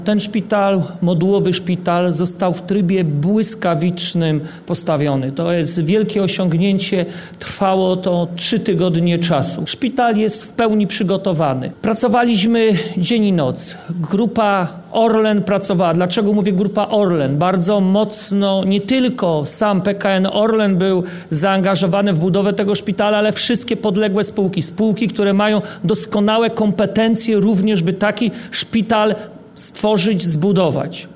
Ten szpital, modułowy szpital, został w trybie błyskawicznym postawiony. To jest wielkie osiągnięcie. Trwało to 3 tygodnie czasu. Szpital jest w pełni przygotowany. Pracowaliśmy dzień i noc. Grupa Orlen pracowała. Dlaczego mówię grupa Orlen? Bardzo mocno nie tylko sam PKN Orlen był zaangażowany w budowę tego szpitala, ale wszystkie podległe spółki, które mają doskonałe kompetencje również, by taki szpital stworzyć, zbudować.